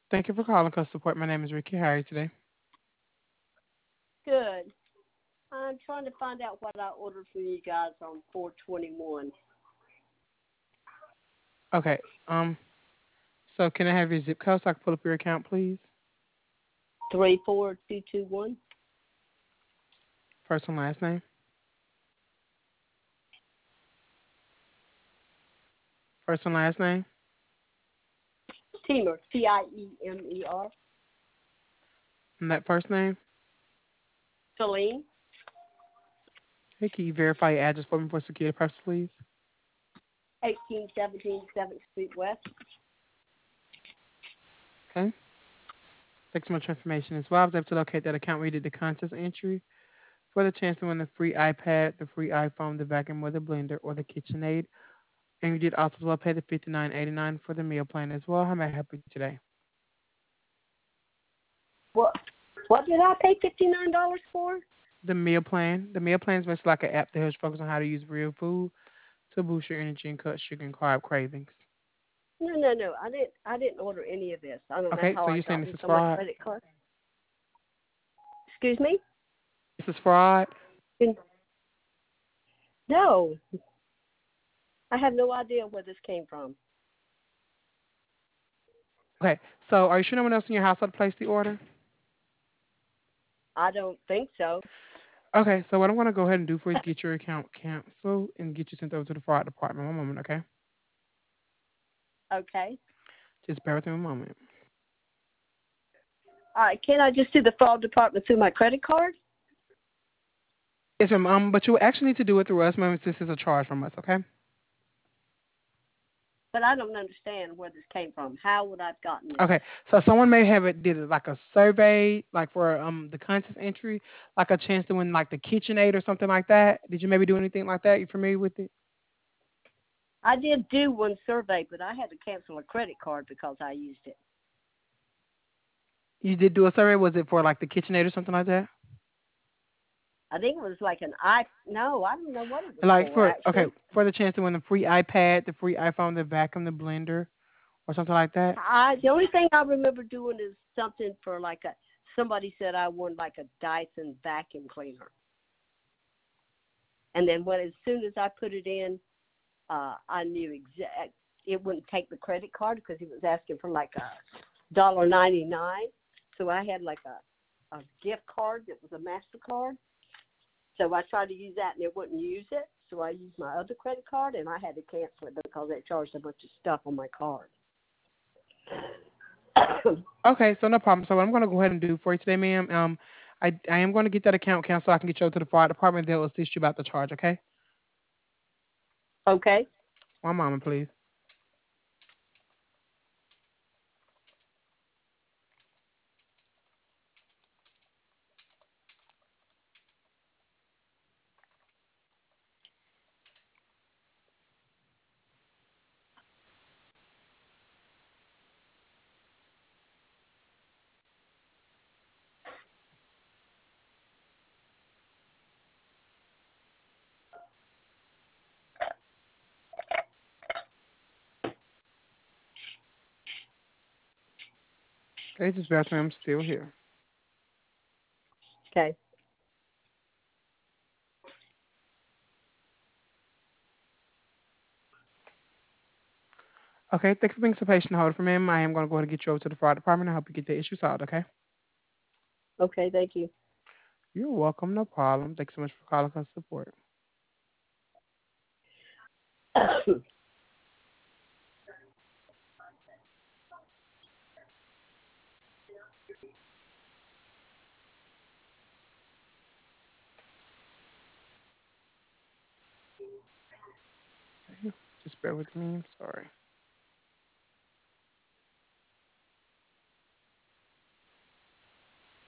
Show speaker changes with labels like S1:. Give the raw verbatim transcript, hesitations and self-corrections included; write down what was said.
S1: Thank you for calling Customer Support. My name is Ricky. How are you today?
S2: Good. I'm trying to find out what I ordered from you guys on four twenty-one.
S1: Okay. Um. So can I have your zip code so I can pull up your account, please?
S2: three four two two one.
S1: First and last name. First and last name.
S2: Teamer, T I E M E R.
S1: And that first name.
S2: Celine,
S1: Hey, can you verify your address for me for security purposes, please?
S2: eighteen seventeen seventh Street West.
S1: Okay. Thanks so much for information as well. I was able to locate that account where you did the contest entry for the chance to win the free iPad, the free iPhone, the vacuum or the blender, or the KitchenAid. And you did also as well pay the fifty-nine eighty-nine for the meal plan as well. How may I help you today?
S2: What what did I pay fifty nine dollars for?
S1: The meal plan. The meal plan is basically like an app that helps focus on how to use real food to boost your energy and cut sugar and carb cravings.
S2: No, no, no. I didn't I didn't order any of this. I don't know
S1: Okay,
S2: how
S1: so
S2: I
S1: you're saying
S2: got
S1: this
S2: in
S1: is
S2: so much
S1: fraud?
S2: credit card. Excuse me?
S1: This is fraud?
S2: No. I have no idea where this came from.
S1: Okay, so are you sure no one else in your household placed the order?
S2: I don't think so.
S1: Okay, so what I'm going to go ahead and do for you is get your account canceled and get you sent over to the fraud department. One moment, okay?
S2: Okay.
S1: Just bear with me a moment.
S2: All right. Can I just do the fraud department through my credit card?
S1: Yes, ma'am. Um, but you actually need to do it through us, ma'am. This is a charge from us, okay?
S2: But I don't understand where this came from. How would I have gotten this?
S1: Okay, so someone may have it did it like a survey, like for um the contest entry, like a chance to win like the KitchenAid or something like that. Did you maybe do anything like that? You familiar with it?
S2: I did do one survey, but I had to cancel a credit card because I used it.
S1: You did do a survey. Was it for like the KitchenAid or something like that?
S2: I think it was like an i. No, I don't know what it was
S1: Like
S2: for
S1: for okay,
S2: actually.
S1: for the chance to win the free iPad, the free iPhone, the vacuum, the blender, or something like that.
S2: I the only thing I remember doing is something for like a. Somebody said I won like a Dyson vacuum cleaner, and then when as soon as I put it in, uh, I knew exact. It wouldn't take the credit card because he was asking for like a dollar ninety nine. So I had like a a gift card that was a Mastercard. So I tried to use that and it wouldn't use it. So I used my other credit card and I had to cancel it because they charged a bunch of stuff on my card.
S1: Okay, so no problem. So what I'm going to go ahead and do for you today, ma'am, um, I I am going to get that account canceled so I can get you over to the fraud department. They'll assist you about the charge. Okay,
S2: Okay.
S1: one moment, please. Okay, just bear with me. I'm still here.
S2: Okay.
S1: Okay, thanks for being so patient and hold for me. I am going to go ahead and get you over to the fraud department and help you get the issue solved. Okay.
S2: Okay, thank you.
S1: You're welcome. No problem. Thanks so much for calling us support. Okay, just bear with me. I'm sorry.